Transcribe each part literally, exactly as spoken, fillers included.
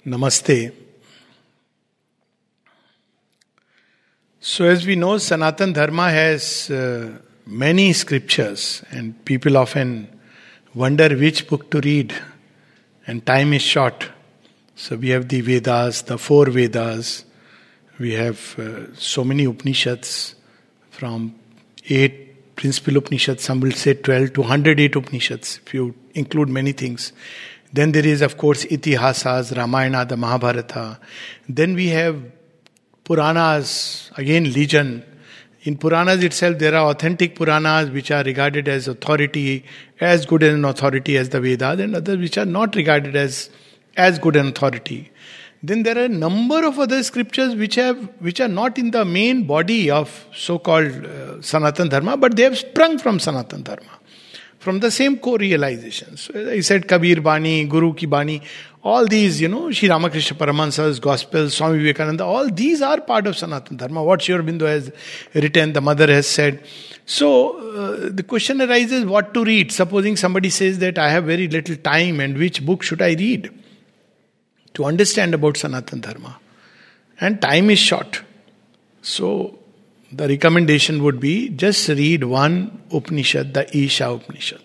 Namaste. So as we know, Sanatan Dharma has uh, many scriptures and people often wonder which book to read, and time is short. So we have the Vedas, the four Vedas. We have uh, so many Upanishads, from eight principal Upanishads, some will say twelve to one hundred eight Upanishads if you include many things. Then there is, of course, Itihasas, Ramayana, the Mahabharata. Then we have Puranas, again legion. In Puranas itself, there are authentic Puranas which are regarded as authority, as good an authority as the Vedas, and others which are not regarded as as good an authority. Then there are a number of other scriptures which have which are not in the main body of so-called uh, Sanatan Dharma, but they have sprung from Sanatan Dharma, from the same core realizations. So I said Kabir Bani, Guru Ki Bani, all these, you know, Sri Ramakrishna Paramahansa's Gospels, Swami Vivekananda, all these are part of Sanatan Dharma. What Sri Aurobindo has written, the mother has said. So uh, the question arises, what to read? Supposing somebody says that I have very little time and which book should I read to understand about Sanatan Dharma? And time is short. So the recommendation would be just read one Upanishad, the Isha Upanishad.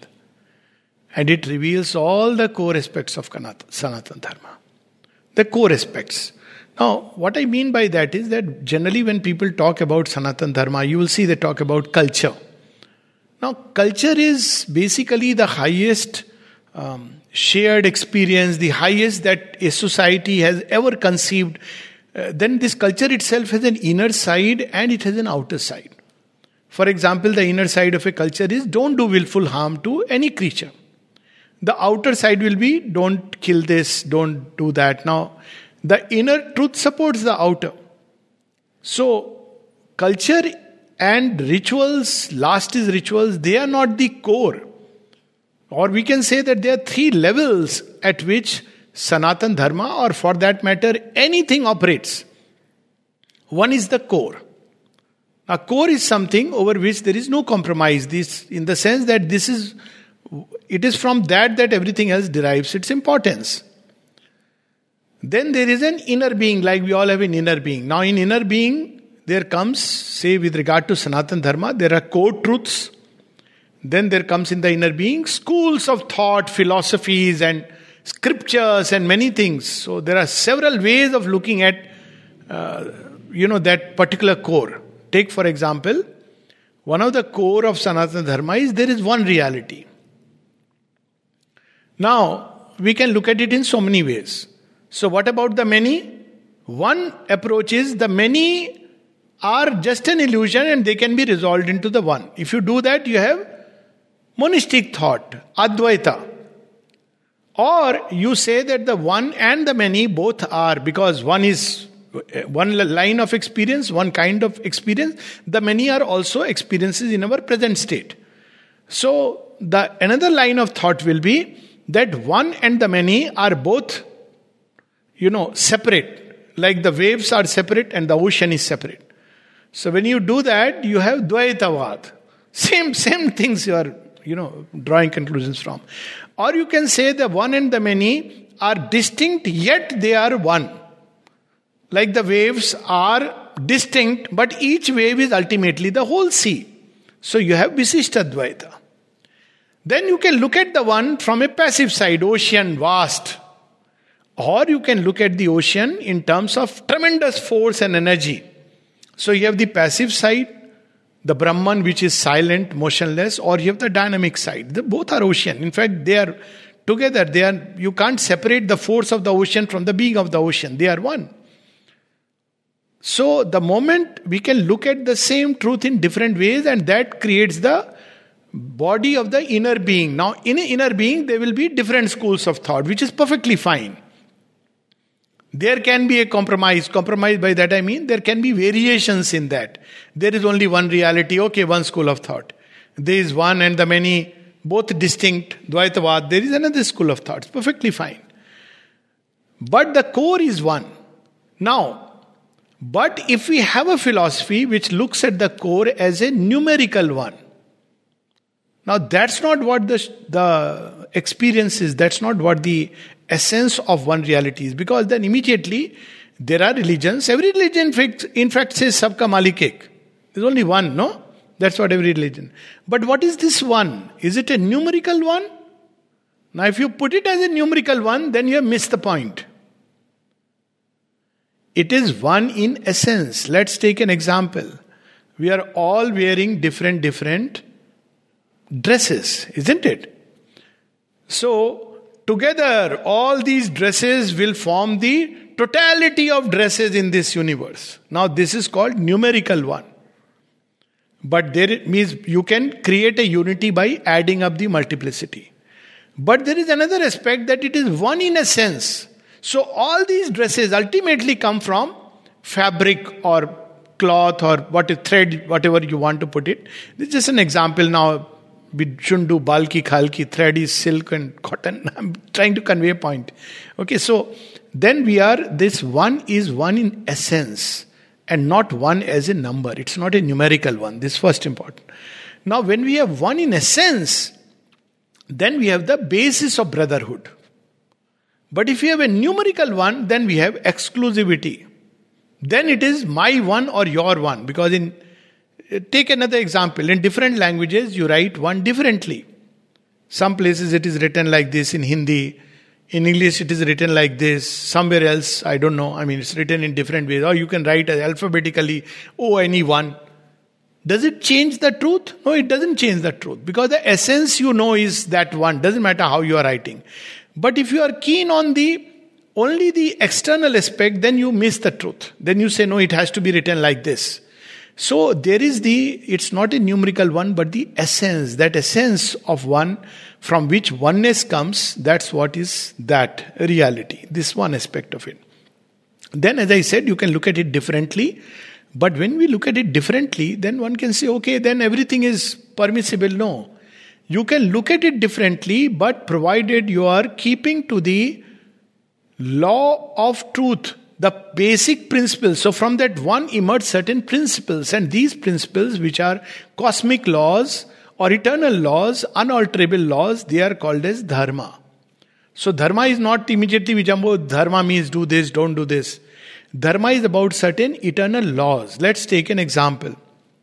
And it reveals all the core aspects of Sanatan Dharma. The core aspects. Now, what I mean by that is that generally when people talk about Sanatan Dharma, you will see they talk about culture. Now, culture is basically the highest um, shared experience, the highest that a society has ever conceived. Uh, then this culture itself has an inner side and it has an outer side. For example, the inner side of a culture is don't do willful harm to any creature. The outer side will be don't kill this, don't do that. Now, the inner truth supports the outer. So, culture and rituals, last is rituals, they are not the core. Or we can say that there are three levels at which Sanatan Dharma, or for that matter, anything operates. One is the core. Now, core is something over which there is no compromise. This, in the sense that this is, it is from that that everything else derives its importance. Then there is an inner being, like we all have an inner being. Now, in inner being, there comes, say, with regard to Sanatan Dharma, there are core truths. Then there comes in the inner being schools of thought, philosophies, and scriptures and many things. So there are several ways of looking at, uh, you know, that particular core. Take for example, one of the core of Sanatana Dharma is there is one reality. Now, we can look at it in so many ways. So what about the many? One approach is the many are just an illusion and they can be resolved into the one. If you do that, you have monistic thought, Advaita. Or you say that the one and the many both are, because one is one line of experience, one kind of experience. The many are also experiences in our present state. So the another line of thought will be that one and the many are both, you know, separate. Like the waves are separate and the ocean is separate. So when you do that, you have Dvaitavad. Same, same things you are, you know, drawing conclusions from. Or you can say the one and the many are distinct, yet they are one. Like the waves are distinct, but each wave is ultimately the whole sea. So you have Visishtadvaita. Then you can look at the one from a passive side, ocean, vast. Or you can look at the ocean in terms of tremendous force and energy. So you have the passive side, the Brahman, which is silent, motionless, or you have the dynamic side. The, both are ocean. In fact, they are together. They are. You can't separate the force of the ocean from the being of the ocean. They are one. So the moment we can look at the same truth in different ways, and that creates the body of the inner being. Now, in an inner being, there will be different schools of thought, which is perfectly fine. There can be a compromise. Compromise, by that I mean there can be variations in that. There is only one reality, okay, one school of thought. There is one and the many, both distinct, Dvaitavad. There is another school of thought. It's perfectly fine. But the core is one. Now, but if we have a philosophy which looks at the core as a numerical one, now that's not what the, the experience is. That's not what the essence of one reality is. Because then immediately there are religions. Every religion in fact, in fact says Sabka Malik Ek. There's only one, no? That's what every religion. But what is this one? Is it a numerical one? Now if you put it as a numerical one, then you have missed the point. It is one in essence. Let's take an example. We are all wearing different, different dresses, isn't it? So, together, all these dresses will form the totality of dresses in this universe. Now, this is called numerical one. But there it means you can create a unity by adding up the multiplicity. But there is another aspect that it is one in a sense. So all these dresses ultimately come from fabric or cloth or what is thread, whatever you want to put it. This is just an example now. We shouldn't do balki khalki. Thread is silk and cotton. I'm trying to convey a point. Okay, so then we are, this one is one in essence and not one as a number. It's not a numerical one. This is first important. Now when we have one in essence, then we have the basis of brotherhood. But if we have a numerical one, then we have exclusivity. Then it is my one or your one. Because in, take another example. In different languages, you write one differently. Some places it is written like this in Hindi. In English, it is written like this. Somewhere else, I don't know. I mean, it's written in different ways. Or you can write alphabetically, oh, any one. Does it change the truth? No, it doesn't change the truth. Because the essence you know is that one. Doesn't matter how you are writing. But if you are keen on the only the external aspect, then you miss the truth. Then you say, no, it has to be written like this. So there is the, it's not a numerical one, but the essence, that essence of one from which oneness comes, that's what is that reality. This one aspect of it. Then as I said, you can look at it differently. But when we look at it differently, then one can say, okay, then everything is permissible. No. You can look at it differently, but provided you are keeping to the law of truth, the basic principles. So from that one emerge certain principles, and these principles, which are cosmic laws or eternal laws, unalterable laws, they are called as dharma. So dharma is not immediately we jump, oh, dharma means do this, don't do this. Dharma is about certain eternal laws. Let's take an example.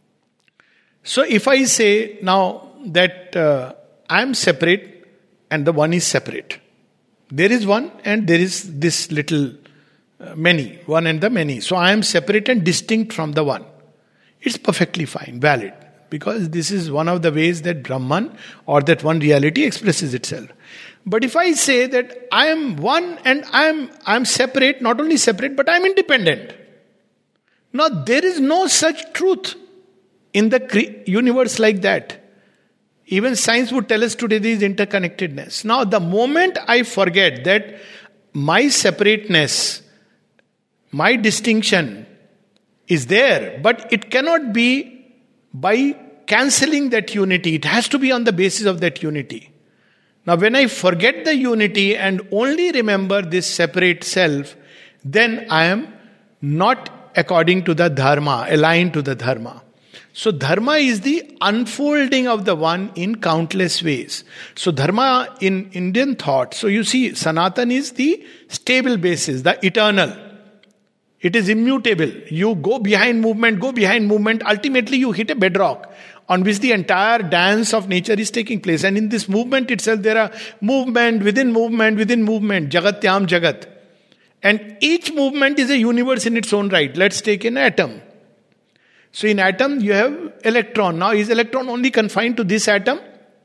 So if I say now that uh, I am separate and the one is separate. There is one and there is this little uh, many, one and the many. So I am separate and distinct from the one. It's perfectly fine, valid. Because this is one of the ways that Brahman or that one reality expresses itself. But if I say that I am one and I am I am separate, not only separate, but I am independent. Now there is no such truth in the cre- universe like that. Even science would tell us today there is interconnectedness. Now the moment I forget that my separateness, my distinction is there, but it cannot be by cancelling that unity. It has to be on the basis of that unity. Now when I forget the unity and only remember this separate self, then I am not according to the dharma, aligned to the dharma. So dharma is the unfolding of the one in countless ways. So dharma in Indian thought, so you see Sanatan is the stable basis, the eternal. It is immutable. You go behind movement, go behind movement, ultimately you hit a bedrock on which the entire dance of nature is taking place. And in this movement itself there are movement within movement within movement, Jagatyam Jagat. And each movement is a universe in its own right. Let's take an atom. So in atom you have electron. Now is electron only confined to this atom?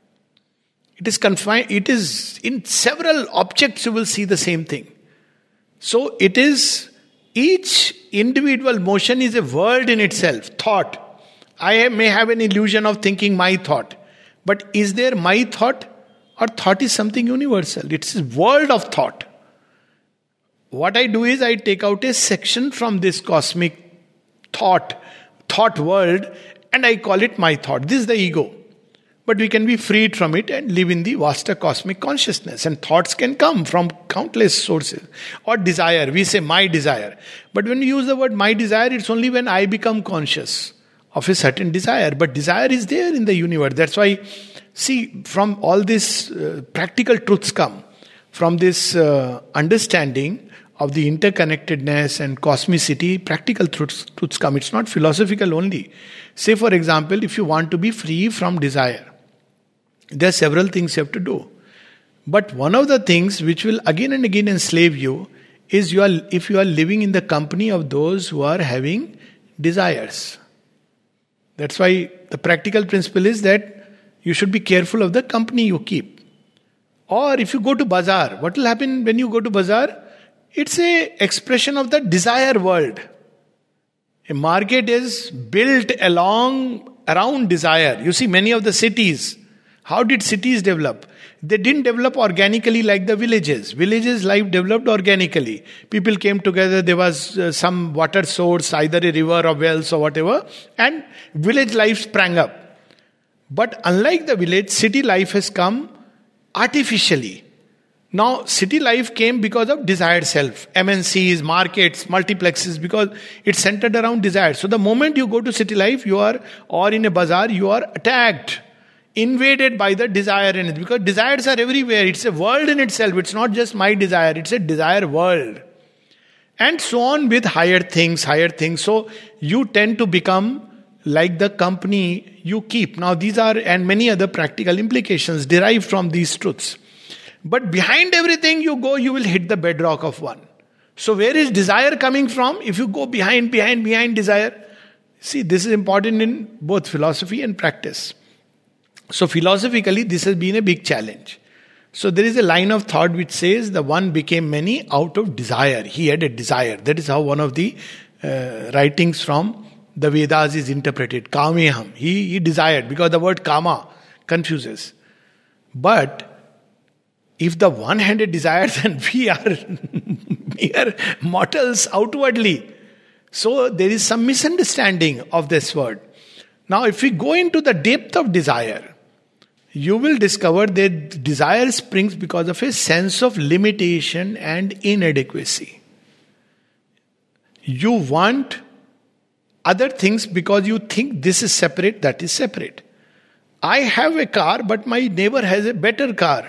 It is confined, it is in several objects you will see the same thing. So it is, each individual motion is a world in itself, thought. I may have an illusion of thinking my thought. But is there my thought? Or thought is something universal. It's a world of thought. What I do is I take out a section from this cosmic thought, thought world, and I call it my thought. This is the ego. But we can be freed from it and live in the vaster cosmic consciousness. And thoughts can come from countless sources. Or desire. We say my desire. But when we use the word my desire, it's only when I become conscious of a certain desire. But desire is there in the universe. That's why, see, from all these uh, practical truths come. from this uh, understanding of the interconnectedness and cosmicity, practical truths, truths come. It's not philosophical only. Say, for example, if you want to be free from desire, there are several things you have to do. But one of the things which will again and again enslave you is you are, if you are living in the company of those who are having desires. That's why the practical principle is that you should be careful of the company you keep. Or if you go to bazaar, what will happen when you go to bazaar? It's a expression of the desire world. A market is built along around desire. You see, many of the cities, how did cities develop? They didn't develop organically like the villages. Villages' life developed organically. People came together, there was uh, some water source, either a river or wells or whatever, and village life sprang up. But unlike the village, city life has come artificially. Now, city life came because of desired self. M N Cs, markets, multiplexes, because it's centered around desire. So the moment you go to city life, you are, or in a bazaar, you are attacked, invaded by the desire in it. Because desires are everywhere. It's a world in itself. It's not just my desire. It's a desire world. And so on with higher things, higher things. So you tend to become like the company you keep. Now these are, and many other practical implications derived from these truths. But behind everything you go, you will hit the bedrock of one. So where is desire coming from? If you go behind, behind, behind desire. See, this is important in both philosophy and practice. So philosophically, this has been a big challenge. So there is a line of thought which says the one became many out of desire. He had a desire. That is how one of the uh, writings from the Vedas is interpreted. Kameham. He, he desired, because the word kama confuses. But if the one had a desire, then we are mere mortals outwardly. So there is some misunderstanding of this word. Now if we go into the depth of desire, you will discover that desire springs because of a sense of limitation and inadequacy. You want other things because you think this is separate, that is separate. I have a car, but my neighbor has a better car.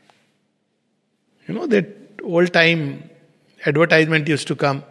You know that old time advertisement used to come.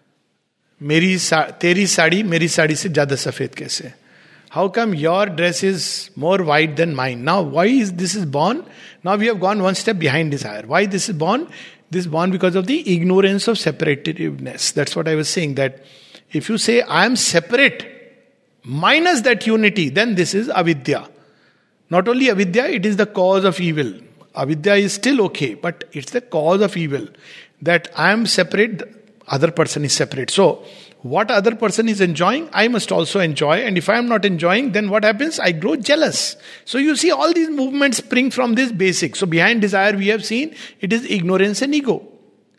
Meri sa- teri sadi, meri sadi se jada safed kaise? How come your dress is more white than mine? Now, why is this is born? Now we have gone one step behind desire. Why this is born? This is born because of the ignorance of separativeness. That's what I was saying, that if you say I am separate minus that unity, then this is avidya. Not only avidya, it is the cause of evil. Avidya is still okay, but it's the cause of evil. That I am separate, the other person is separate. So, what other person is enjoying, I must also enjoy. And if I am not enjoying, then what happens? I grow jealous. So you see, all these movements spring from this basic. So behind desire, we have seen, it is ignorance and ego.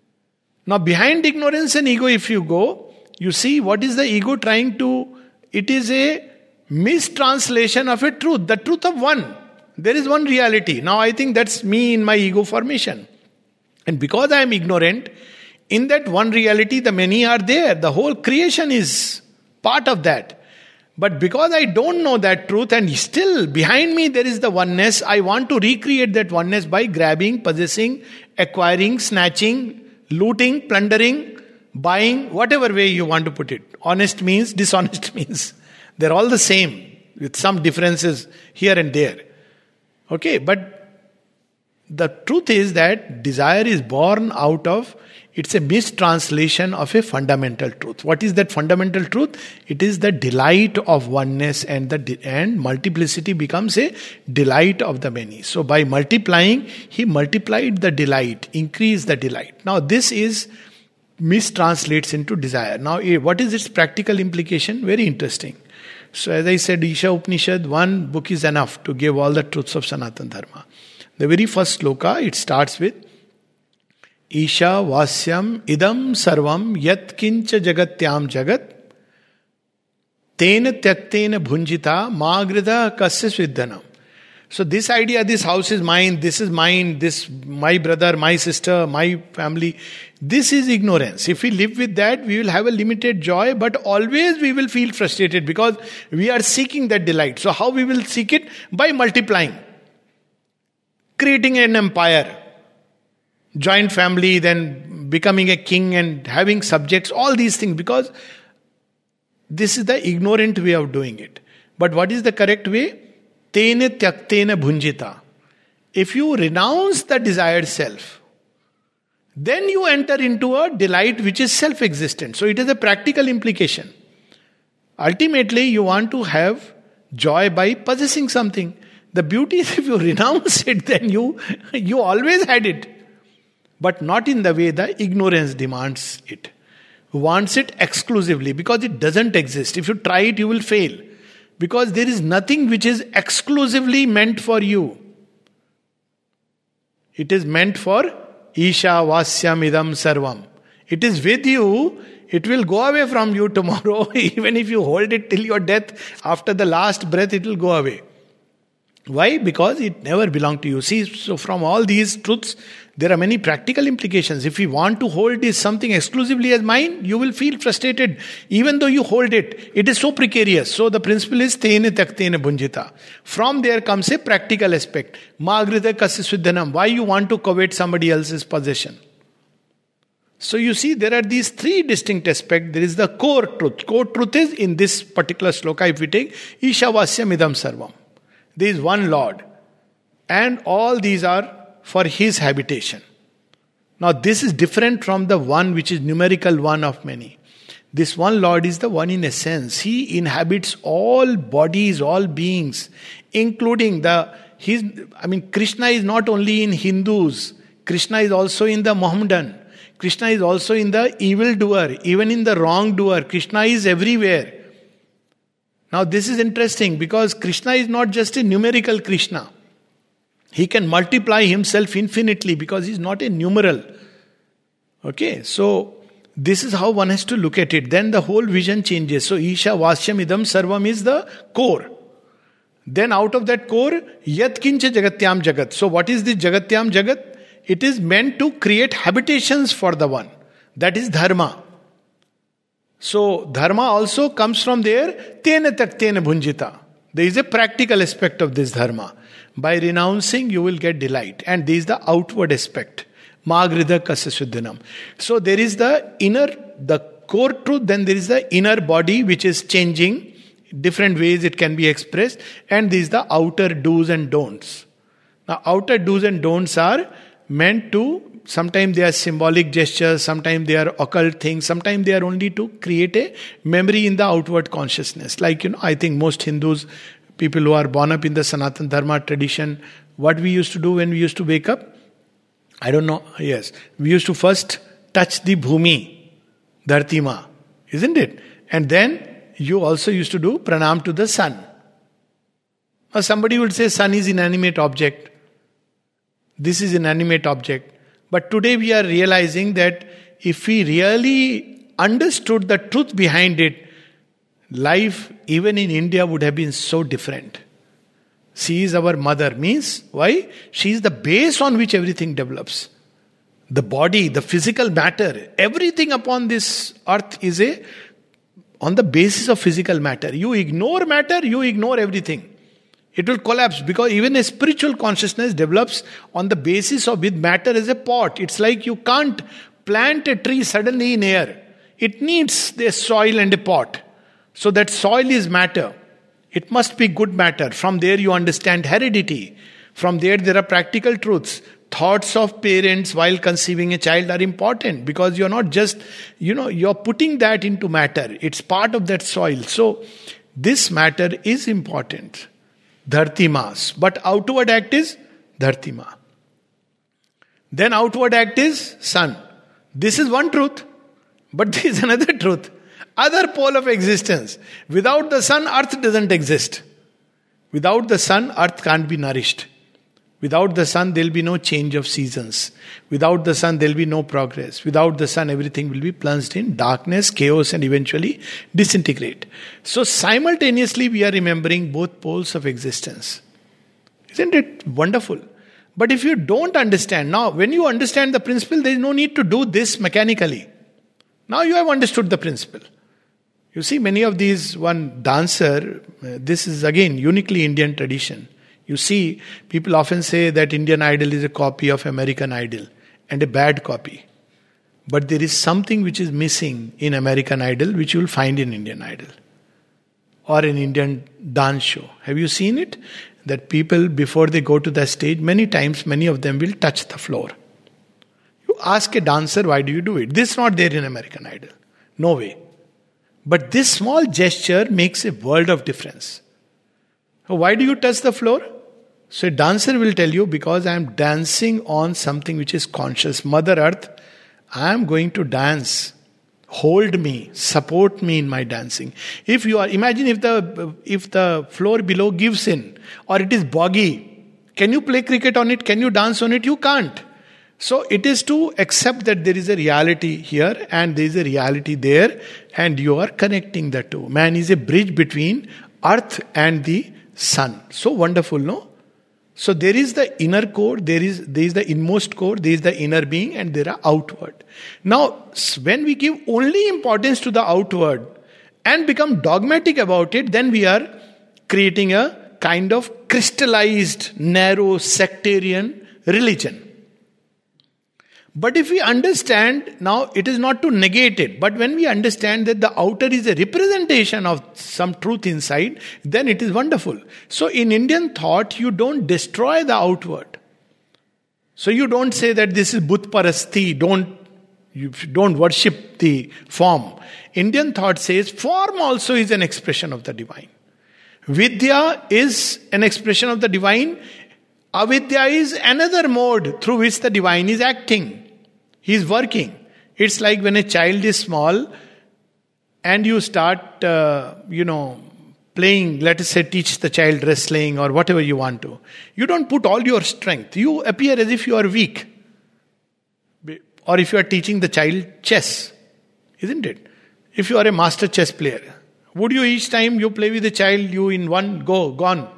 Now behind ignorance and ego, if you go, you see what is the ego trying to, it is a mistranslation of a truth, the truth of one. There is one reality. Now I think that's me in my ego formation. And because I am ignorant, in that one reality, the many are there. The whole creation is part of that. But because I don't know that truth, and still behind me there is the oneness, I want to recreate that oneness by grabbing, possessing, acquiring, snatching, looting, plundering, buying, whatever way you want to put it. Honest means, dishonest means. They're all the same, with some differences here and there. Okay, but the truth is that desire is born out of, it's a mistranslation of a fundamental truth. What is that fundamental truth? It is the delight of oneness, and the and multiplicity becomes a delight of the many. So by multiplying, he multiplied the delight, increased the delight. Now this is mistranslates into desire. Now what is its practical implication? Very interesting. So as I said, Isha Upanishad, one book is enough to give all the truths of Sanatana Dharma. The very first sloka, it starts with Isha Vasyam Idam Sarvam Yat Kincha Jagatyam Jagat Tena Tyaktena Bhunjita Magrida Kasya Svidhanam. So this idea, this house is mine, this is mine, this my brother, my sister, my family, this is ignorance. If we live with that, we will have a limited joy, but always we will feel frustrated because we are seeking that delight. So how we will seek it? By multiplying, creating an empire. Joint family, then becoming a king and having subjects, all these things, because this is the ignorant way of doing it. But what is the correct way? Tene tyaktene bhunjita. If you renounce the desired self, then you enter into a delight which is self-existent. So it is a practical implication. Ultimately, you want to have joy by possessing something. The beauty is if you renounce it, then you, you always had it. But not in the way the ignorance demands it. Wants it exclusively because it doesn't exist. If you try it, you will fail. Because there is nothing which is exclusively meant for you. It is meant for Isha Vasyam Idam Sarvam. It is with you. It will go away from you tomorrow. Even if you hold it till your death, after the last breath, it will go away. Why? Because it never belonged to you. See, so from all these truths, there are many practical implications. If you want to hold this something exclusively as mine, you will feel frustrated. Even though you hold it, it is so precarious. So the principle is tene taktene bhunjita. From there comes a practical aspect. Maagrita kasya. Why you want to covet somebody else's possession? So you see, there are these three distinct aspects. There is the core truth. Core truth is in this particular sloka, if we take Ishavasya Midam Sarvam. There is one Lord. And all these are for His habitation. Now this is different from the one which is numerical one of many. This one Lord is the one in essence. He inhabits all bodies, all beings, including the, his, I mean, Krishna is not only in Hindus. Krishna is also in the Mohammedan. Krishna is also in the evildoer, even in the wrongdoer. Krishna is everywhere. Now this is interesting because Krishna is not just a numerical Krishna. He can multiply himself infinitely because he is not a numeral. Okay, so this is how one has to look at it. Then the whole vision changes. So Isha Vasyam Idam Sarvam is the core. Then out of that core, Yat Kincha Jagatyam Jagat. So what is this Jagatyam Jagat? It is meant to create habitations for the one. That is dharma. So dharma also comes from there. Tena tak tena bhunjita. There is a practical aspect of this dharma. By renouncing, you will get delight. And there is the outward aspect. Magrida kasya suddhanam. So there is the inner, the core truth. Then there is the inner body which is changing. Different ways it can be expressed. And there is the outer do's and don'ts. Now outer do's and don'ts are meant to, sometimes they are symbolic gestures, sometimes they are occult things, sometimes they are only to create a memory in the outward consciousness. Like, you know, I think most Hindus, people who are born up in the Sanatana Dharma tradition, what we used to do when we used to wake up, I don't know, yes, we used to first touch the bhumi, dharti ma, isn't it? And then you also used to do pranam to the sun. Now somebody would say sun is inanimate object. This is an inanimate object. But today we are realizing that if we really understood the truth behind it, life even in India would have been so different. She is our mother. Means, why? She is the base on which everything develops. The body, the physical matter, everything upon this earth is a on the basis of physical matter. You ignore matter, you ignore everything. It will collapse because even a spiritual consciousness develops on the basis of with matter as a pot. It's like you can't plant a tree suddenly in air. It needs the soil and a pot. So that soil is matter. It must be good matter. From there you understand heredity. From there there are practical truths. Thoughts of parents while conceiving a child are important because you're not just, you know, you're putting that into matter. It's part of that soil. So this matter is important. Dhartimas. But outward act is Dhartima. Then outward act is sun. This is one truth. But there is another truth. Other pole of existence. Without the sun, earth doesn't exist. Without the sun, earth can't be nourished. Without the sun, there will be no change of seasons. Without the sun, there will be no progress. Without the sun, everything will be plunged in darkness, chaos, and eventually disintegrate. So simultaneously, we are remembering both poles of existence. Isn't it wonderful? But if you don't understand, now when you understand the principle, there is no need to do this mechanically. Now you have understood the principle. You see, many of these, one dancer, uh, this is again uniquely Indian tradition. You see, people often say that Indian Idol is a copy of American Idol. and a bad copy. But there is something which is missing in American Idol, which you will find in Indian Idol. Or an Indian dance show. Have you seen it? That people, before they go to the stage, many times, many of them will touch the floor. You ask a dancer, why do you do it? This is not there in American Idol. No way. But this small gesture makes a world of difference. Why do you touch the floor? So a dancer will tell you, because I am dancing on something which is conscious. Mother Earth, I am going to dance. Hold me, support me in my dancing. If you are, imagine if the if the floor below gives in, or it is boggy. Can you play cricket on it? Can you dance on it? You can't. So it is to accept that there is a reality here and there is a reality there, and you are connecting the two. Man is a bridge between earth and the sun. So wonderful, no? So there is the inner core, there is there is the inmost core, there is the inner being, and there are outward. Now, when we give only importance to the outward and become dogmatic about it, then we are creating a kind of crystallized, narrow, sectarian religion. But if we understand, now it is not to negate it, but when we understand that the outer is a representation of some truth inside, then it is wonderful. So in Indian thought, you don't destroy the outward. So you don't say that this is Bhut Parasti, don't, you don't worship the form. Indian thought says form also is an expression of the divine. Vidya is an expression of the divine. Avidya is another mode through which the divine is acting. He is working. It's like when a child is small and you start, uh, you know, playing, let us say, teach the child wrestling or whatever you want to. You don't put all your strength. You appear as if you are weak. Or if you are teaching the child chess, isn't it? If you are a master chess player, would you each time you play with the child, you in one go, gone?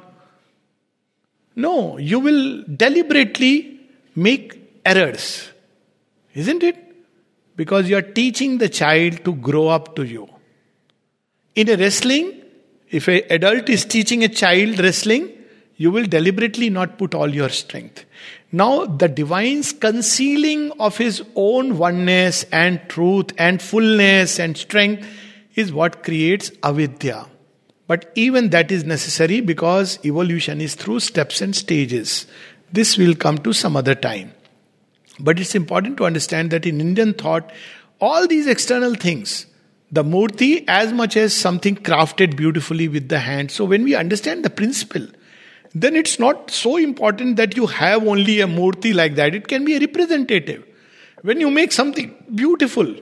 No, you will deliberately make errors. Isn't it? Because you are teaching the child to grow up to you. In a wrestling, if an adult is teaching a child wrestling, you will deliberately not put all your strength. Now, the divine's concealing of his own oneness and truth and fullness and strength is what creates avidya. But even that is necessary because evolution is through steps and stages. This will come to some other time. But it's important to understand that in Indian thought, all these external things, the murti as much as something crafted beautifully with the hand. So when we understand the principle, then it's not so important that you have only a murti like that. It can be a representative. When you make something beautiful,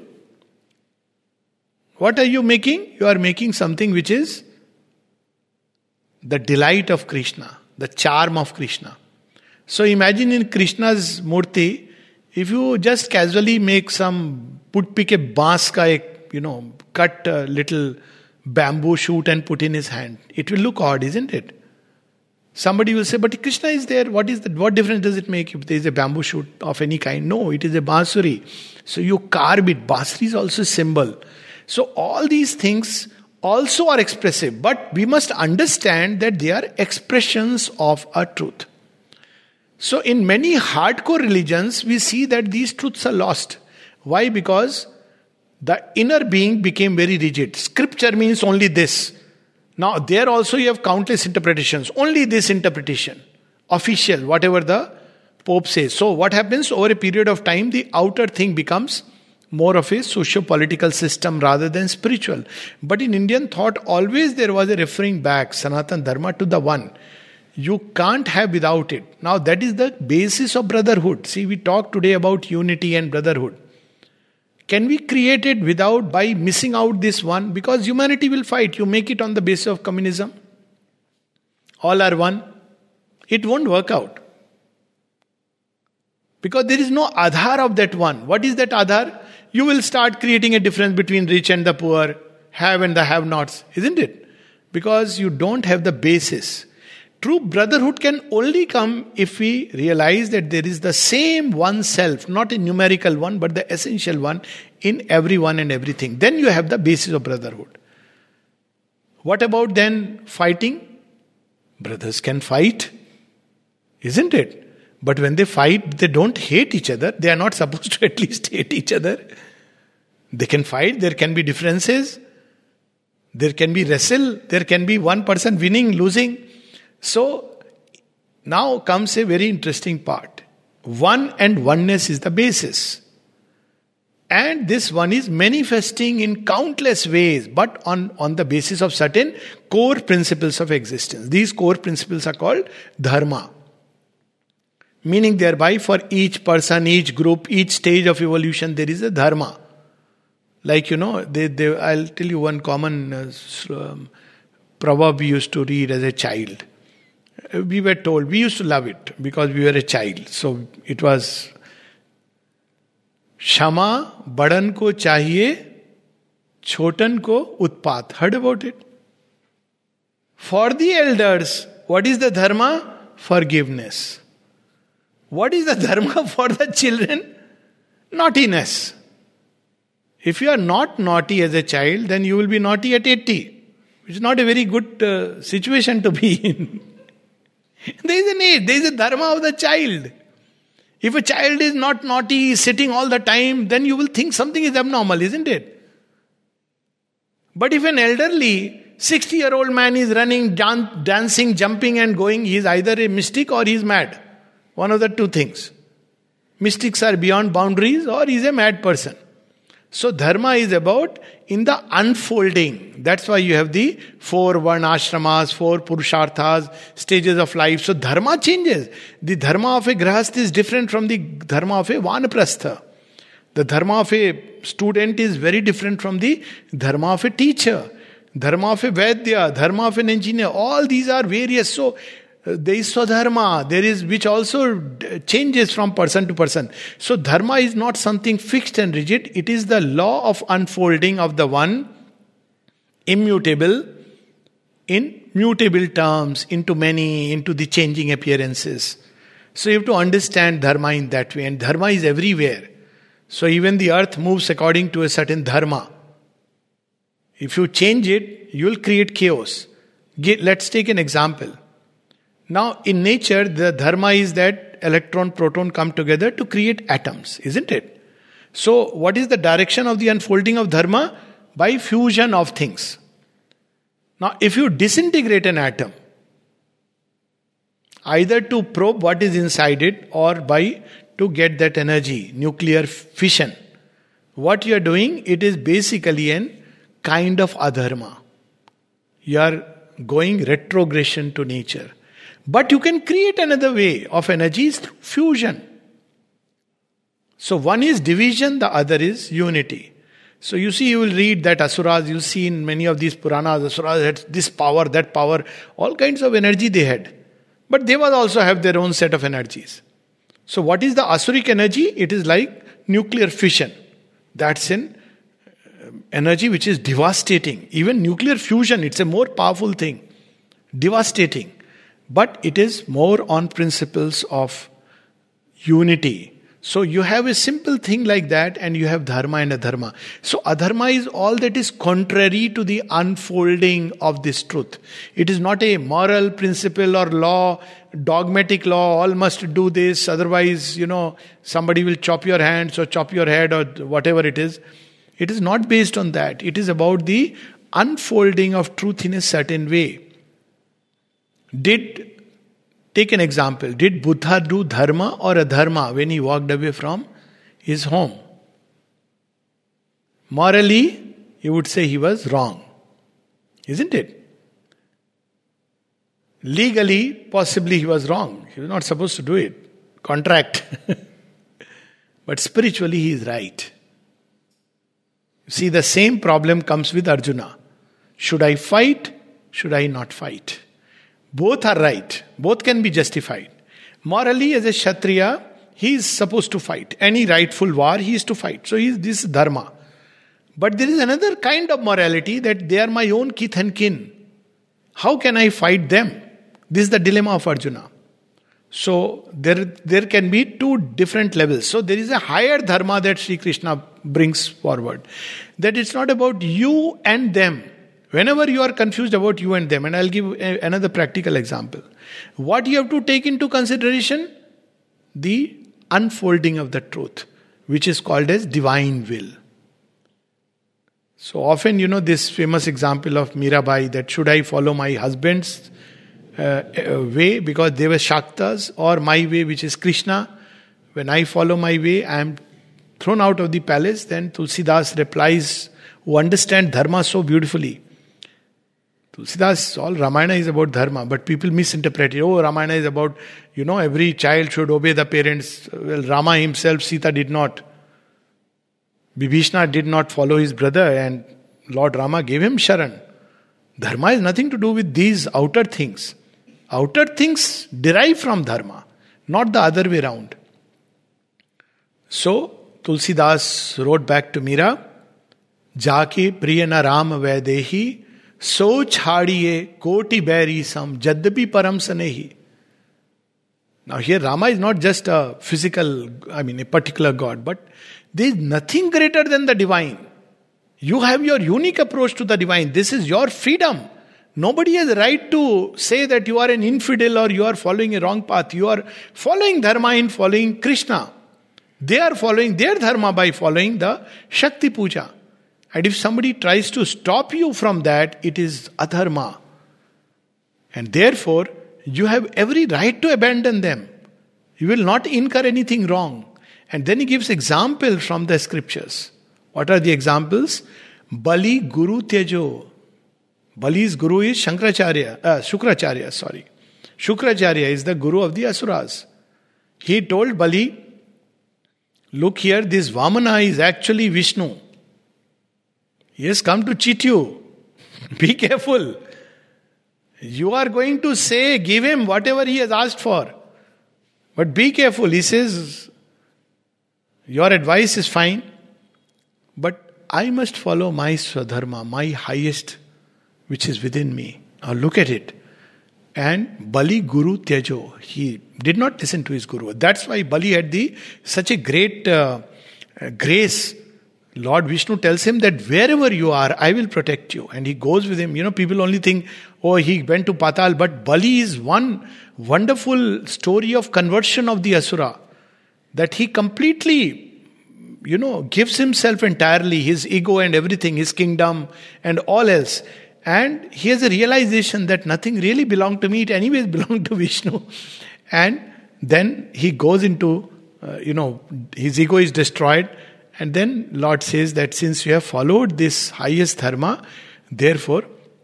what are you making? You are making something which is the delight of Krishna, the charm of Krishna. So imagine in Krishna's murti, if you just casually make some, put pick a baas ka ek, you know, cut a little bamboo shoot and put in his hand, it will look odd, isn't it? Somebody will say, but Krishna is there, what is that? What difference does it make if there is a bamboo shoot of any kind? No, it is a bansuri. So you carve it. Bansuri is also a symbol. So all these things also are expressive, but we must understand that they are expressions of a truth. So in many hardcore religions, we see that these truths are lost. Why? Because the inner being became very rigid. Scripture means only this. Now there also you have countless interpretations. Only this interpretation. Official, whatever the Pope says. So what happens over a period of time, the outer thing becomes more of a socio-political system rather than spiritual. But in Indian thought, always there was a referring back, Sanatana Dharma, to the one. You can't have without it. Now that is the basis of brotherhood. See, we talk today about unity and brotherhood. Can we create it without, by missing out this one? Because humanity will fight. You make it on the basis of communism. All are one. It won't work out. Because there is no adhar of that one. What is that adhar? You will start creating a difference between rich and the poor, have and the have-nots, isn't it? Because you don't have the basis. True brotherhood can only come if we realize that there is the same one self, not a numerical one, but the essential one in everyone and everything. Then you have the basis of brotherhood. What about then fighting? Brothers can fight, isn't it? But when they fight, they don't hate each other. They are not supposed to at least hate each other. They can fight, there can be differences. There can be wrestle, there can be one person winning, losing. So, now comes a very interesting part. One and oneness is the basis. And this one is manifesting in countless ways, but on, on the basis of certain core principles of existence. These core principles are called dharma. Meaning thereby for each person, each group, each stage of evolution, there is a dharma. Like, you know, they, they, I'll tell you one common uh, um, proverb we used to read as a child. We were told, we used to love it because we were a child. So it was, Shama badan ko chahiye, chotan ko utpat. Heard about it? For the elders, what is the dharma? Forgiveness. What is the dharma for the children? Naughtiness. If you are not naughty as a child, then you will be naughty at eighty. Which is not a very good uh, situation to be in. There is an age, there is a dharma of the child. If a child is not naughty, sitting all the time, then you will think something is abnormal, isn't it? But if an elderly, sixty-year-old man is running, dan- dancing, jumping and going, he is either a mystic or he is mad. One of the two things. Mystics are beyond boundaries or he is a mad person. So dharma is about in the unfolding. That's why you have the four varnashramas, four purusharthas, stages of life. So dharma changes. The dharma of a grahastha is different from the dharma of a vanaprastha. The dharma of a student is very different from the dharma of a teacher. Dharma of a vaidya, dharma of an engineer. All these are various. So there is swadharma, there is which also changes from person to person. So dharma is not something fixed and rigid. It is the law of unfolding of the one, immutable, in mutable terms, into many, into the changing appearances. So you have to understand dharma in that way. And dharma is everywhere. So even the earth moves according to a certain dharma. If you change it, you will create chaos. Let's take an example. Now, in nature, the dharma is that electron, proton come together to create atoms, isn't it? So, what is the direction of the unfolding of dharma? By fusion of things. Now, if you disintegrate an atom, either to probe what is inside it or by to get that energy, nuclear fission, what you are doing, it is basically an kind of adharma. You are going retrogression to nature. But you can create another way of energies through fusion. So one is division, the other is unity. So you see, you will read that Asuras, you'll see in many of these Puranas, Asuras had this power, that power, all kinds of energy they had. But they will also have their own set of energies. So what is the Asuric energy? It is like nuclear fission. That's an energy which is devastating. Even nuclear fusion, it's a more powerful thing. Devastating. But it is more on principles of unity. So you have a simple thing like that and you have dharma and adharma. So adharma is all that is contrary to the unfolding of this truth. It is not a moral principle or law, dogmatic law, all must do this, otherwise, you know, somebody will chop your hands or chop your head or whatever it is. It is not based on that. It is about the unfolding of truth in a certain way. Did, take an example, did Buddha do dharma or adharma when he walked away from his home? Morally, you would say he was wrong. Isn't it? Legally, possibly he was wrong. He was not supposed to do it. Contract. But spiritually, he is right. See, the same problem comes with Arjuna. Should I fight? Should I not fight? Both are right. Both can be justified. Morally, as a Kshatriya, he is supposed to fight. Any rightful war, he is to fight. So he is this dharma. But there is another kind of morality that they are my own kith and kin. How can I fight them? This is the dilemma of Arjuna. So there, there can be two different levels. So there is a higher dharma that Sri Krishna brings forward. That it's not about you and them. Whenever you are confused about you and them, and I'll give a, another practical example. What you have to take into consideration? the unfolding of the truth, which is called as divine will. So often, you know, this famous example of Mirabai, that should I follow my husband's uh, way because they were Shaktas, or my way, which is Krishna? When I follow my way, I am thrown out of the palace. Then Tulsidas replies, who understand dharma so beautifully. Tulsidas, all Ramayana is about dharma, but people misinterpret it. Oh, Ramayana is about, you know, every child should obey the parents. Well, Rama himself, Sita did not. Vibhishna did not follow his brother, and Lord Rama gave him Sharan. Dharma has nothing to do with these outer things. Outer things derive from dharma, not the other way around. So, Tulsidas wrote back to Mira, Jake priyana Ram Vaidehi, so chhadiye koti bairi sam jaddapi param sanehi. Now here Rama is not just a physical, I mean a particular God, but there is nothing greater than the divine. You have your unique approach to the divine. This is your freedom. Nobody has a right to say that you are an infidel or you are following a wrong path. You are following dharma in following Krishna. They are following their dharma by following the Shakti Puja. And if somebody tries to stop you from that, it is adharma. And therefore, you have every right to abandon them. You will not incur anything wrong. And then he gives examples from the scriptures. What are the examples? Bali Guru Tyajo. Bali's Guru is Shankaracharya, uh, Shukracharya, sorry. Shukracharya is the Guru of the Asuras. He told Bali, look here, this Vamana is actually Vishnu. He has come to cheat you. Be careful. You are going to say, give him whatever he has asked for. But be careful. He says, your advice is fine, but I must follow my Swadharma, my highest, which is within me. Now look at it. And Bali Guru Tyajo. He did not listen to his Guru. That's why Bali had the such a great uh, uh, grace. Lord Vishnu tells him that wherever you are, I will protect you. And he goes with him. You know, people only think, oh, he went to Patal. But Bali is one wonderful story of conversion of the Asura. That he completely, you know, gives himself entirely, his ego and everything, his kingdom and all else. And he has a realization that nothing really belonged to me. It anyways belonged to Vishnu. And then he goes into, uh, you know, his ego is destroyed. And then Lord says that since you have followed this highest dharma, therefore,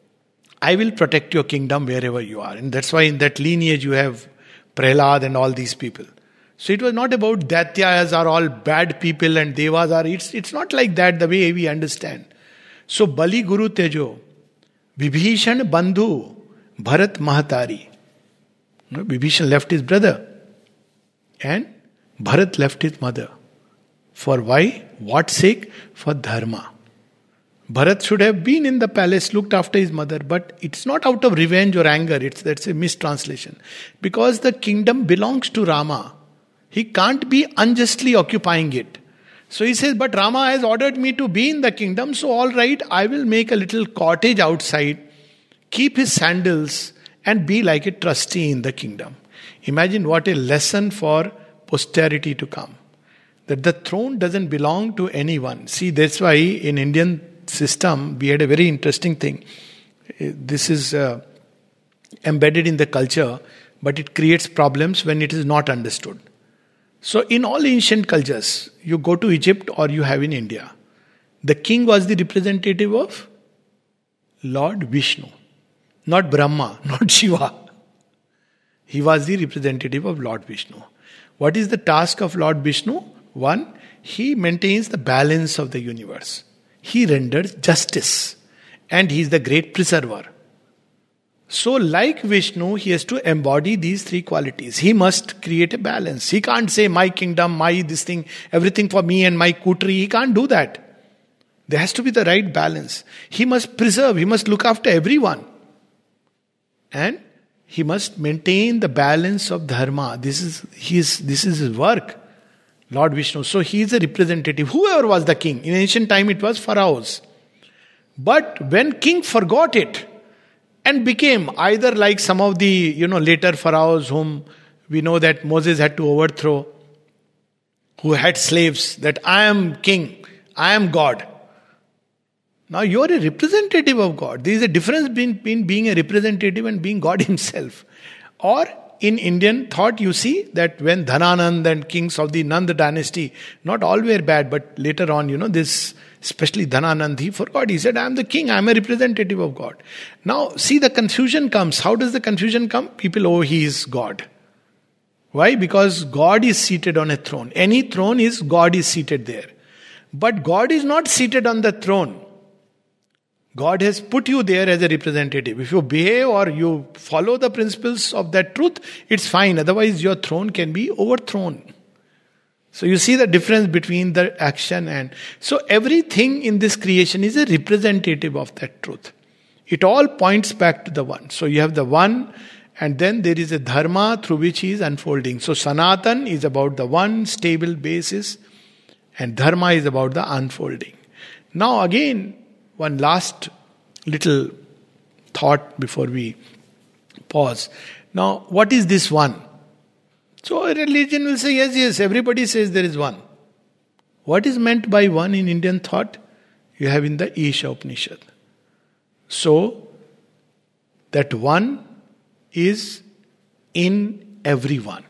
I will protect your kingdom wherever you are. And that's why in that lineage you have Prahlad and all these people. So it was not about Daityas are all bad people and Devas are, it's, it's not like that the way we understand. So Bali Guru Tejo, Vibhishan Bandhu, Bharat Mahatari. You know, Vibhishan left his brother and Bharat left his mother. For why? What sake? For dharma. Bharat should have been in the palace, looked after his mother, but it's not out of revenge or anger. It's that's a mistranslation. Because the kingdom belongs to Rama. He can't be unjustly occupying it. So he says, but Rama has ordered me to be in the kingdom, so all right, I will make a little cottage outside, keep his sandals, and be like a trustee in the kingdom. Imagine what a lesson for posterity to come. That the throne doesn't belong to anyone. See, that's why in Indian system, we had a very interesting thing. This is uh, embedded in the culture, but it creates problems when it is not understood. So in all ancient cultures, you go to Egypt or you have in India, the king was the representative of Lord Vishnu. Not Brahma, not Shiva. He was the representative of Lord Vishnu. What is the task of Lord Vishnu? One, he maintains the balance of the universe. He renders justice. And he is the great preserver. So like Vishnu, he has to embody these three qualities. He must create a balance. He can't say my kingdom, my this thing, everything for me and my kutri. He can't do that. There has to be the right balance. He must preserve, he must look after everyone. And he must maintain the balance of dharma. This is his, this is his work. Lord Vishnu. So he is a representative. Whoever was the king. In ancient time it was pharaohs. But when king forgot it and became either like some of the, you know, later pharaohs whom We know that Moses had to overthrow, who had slaves, that I am king, I am God. Now you are a representative of God. There is a difference between being a representative and being God himself. Or in Indian thought, you see that when Dhananand and kings of the Nanda dynasty, not all were bad, but later on, you know, this, especially Dhananand, he forgot. He said, I am the king, I am a representative of God. Now, see, the confusion comes. How does the confusion come? People, oh, he is God. Why? Because God is seated on a throne. Any throne is, God is seated there. But God is not seated on the throne. God has put you there as a representative. If you behave or you follow the principles of that truth, it's fine. Otherwise, your throne can be overthrown. So you see the difference between the action and... So everything in this creation is a representative of that truth. It all points back to the one. So you have the one, and then there is a dharma through which he is unfolding. So Sanatan is about the one stable basis, and dharma is about the unfolding. Now again, one last little thought before we pause. Now, what is this one? So a religion will say, yes, yes, everybody says there is one. What is meant by one in Indian thought? You have in the Isha Upanishad. So, that one is in everyone.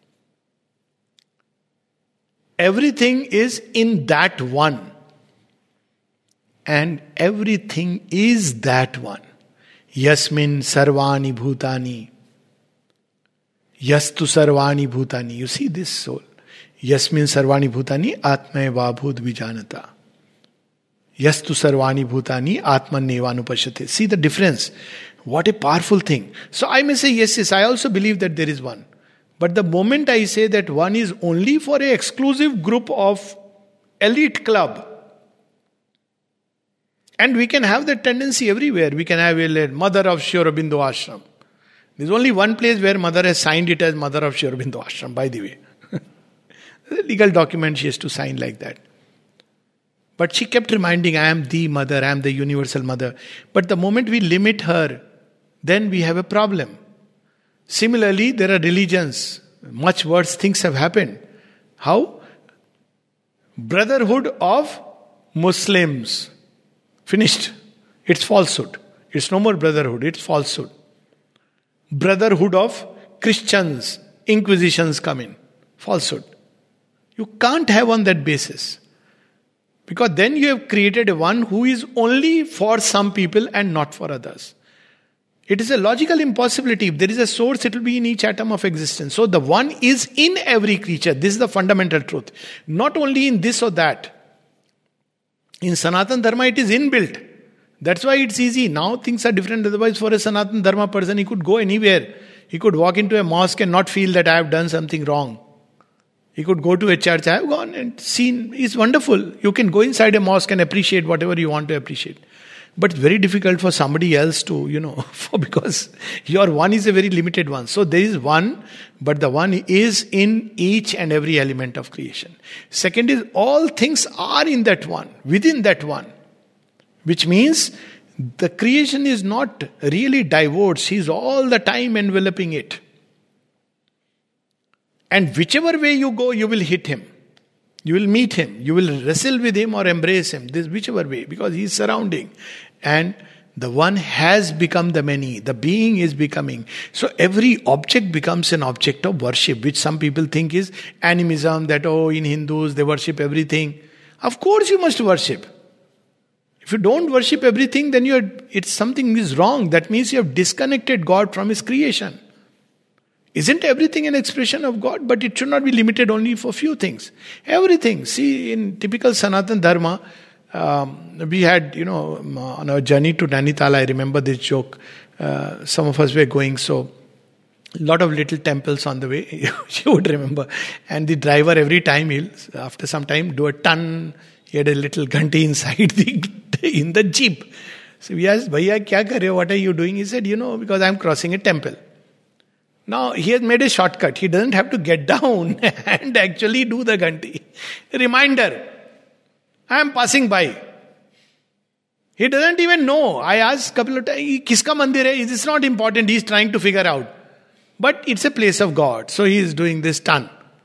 Everything is in that one. And everything is that one. Yasmin sarvani bhutani. Yastu sarvani bhutani. You see this soul. Yasmin sarvani bhutani atmaya vabhut vijanata. Yastu sarvani bhutani atman nevanupashate. See the difference. What a powerful thing. So I may say, yes, yes, I also believe that there is one. But the moment I say that one is only for an exclusive group of elite club, and we can have that tendency everywhere. We can have a mother of Sri Aurobindo Ashram. There's only one place where mother has signed it as mother of Sri Aurobindo Ashram, by the way. There's a legal document she has to sign like that. But she kept reminding, I am the mother, I am the universal mother. But the moment we limit her, then we have a problem. Similarly, there are religions. Much worse things have happened. How? Brotherhood of Muslims. Finished. It's falsehood. It's no more brotherhood, it's falsehood. Brotherhood of Christians. Inquisitions come in. Falsehood. You can't have on that basis. Because then you have created a one who is only for some people and not for others. It is a logical impossibility. If there is a source, it will be in each atom of existence. So the one is in every creature. This is the fundamental truth. Not only in this or that. In Sanatan Dharma, it is inbuilt. That's why it's easy. Now things are different. Otherwise, for a Sanatan Dharma person, he could go anywhere. He could walk into a mosque and not feel that I have done something wrong. He could go to a church. I have gone and seen. It's wonderful. You can go inside a mosque and appreciate whatever you want to appreciate. But it's very difficult for somebody else to, you know, for because your one is a very limited one. So there is one, but the one is in each and every element of creation. Second is, all things are in that one, within that one. Which means the creation is not really divorced. He is all the time enveloping it. And whichever way you go, you will hit him. You will meet him. You will wrestle with him or embrace him. This whichever way. Because he is surrounding. And the one has become the many. The being is becoming. So every object becomes an object of worship. Which some people think is animism. That oh, in Hindus they worship everything. Of course you must worship. If you don't worship everything, then you are, it's something is wrong. That means you have disconnected God from His creation. Isn't everything an expression of God? But it should not be limited only for few things. Everything. See, in typical Sanatan Dharma, um, we had, you know, on our journey to Nainital, I remember this joke. Uh, some of us were going, so a lot of little temples on the way, you would remember. And the driver, every time, he'll, after some time, do a ton. He had a little ghanti inside the, in the jeep. So we asked, Bhaiya, kya kar rahe ho? What are you doing? He said, you know, because I'm crossing a temple. Now, he has made a shortcut. He doesn't have to get down and actually do the ghanti. Reminder, I am passing by. He doesn't even know. I asked a couple of times, kiska mandir hai? It's not important. He's trying to figure out. But it's a place of God. So he is doing this ton.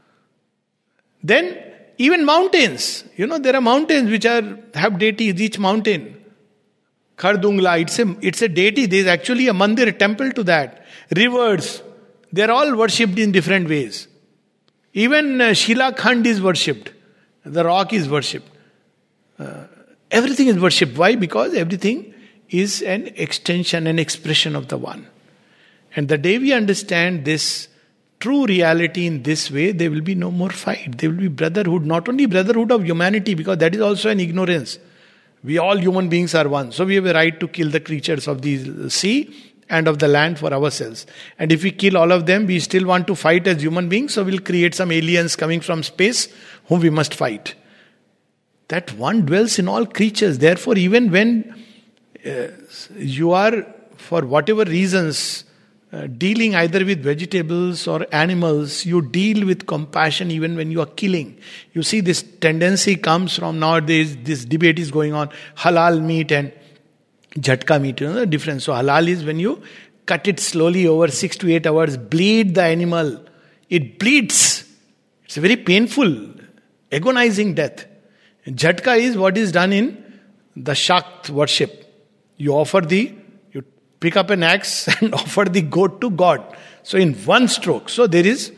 Then even mountains. You know, there are mountains which are have deities. Each mountain. Khardungla, it's a, it's a deity. There is actually a mandir, a temple to that. Rivers. They are all worshipped in different ways. Even uh, Shila Khand is worshipped. The rock is worshipped. Uh, everything is worshipped. Why? Because everything is an extension, an expression of the One. And the day we understand this true reality in this way, there will be no more fight. There will be brotherhood, not only brotherhood of humanity, because that is also an ignorance. We all human beings are one. So we have a right to kill the creatures of the sea and of the land for ourselves. And if we kill all of them, we still want to fight as human beings, so we'll create some aliens coming from space whom we must fight. That one dwells in all creatures. Therefore, even when uh, you are, for whatever reasons, uh, dealing either with vegetables or animals, you deal with compassion even when you are killing. You see, this tendency comes from nowadays, this debate is going on, halal meat and jhatka meat. You know the difference? So halal is when you cut it slowly over six to eight hours, bleed the animal. It bleeds. It's a very painful, agonizing death. Jhatka is what is done in the Shakt worship. You offer the, you pick up an axe and offer the goat to God. So in one stroke. So there is